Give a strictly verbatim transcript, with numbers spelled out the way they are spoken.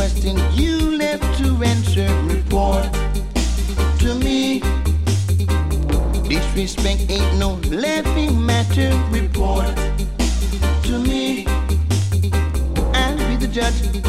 just think you left to answer report to me. Disrespect ain't no laughing matter. Report to me. I'll be the judge.